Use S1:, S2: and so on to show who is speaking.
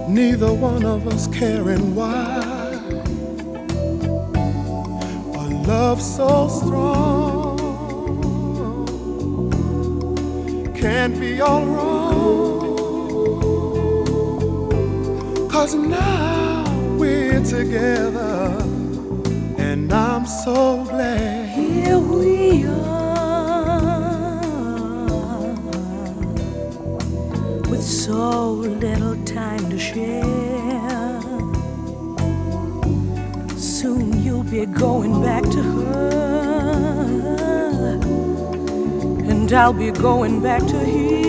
S1: neither one of us caring why. A love so strong can't be all wrong, 'cause now we're together, and I'm so glad.
S2: Here we are, with so little time to share. Soon you'll be going back to her, and I'll be going back to here.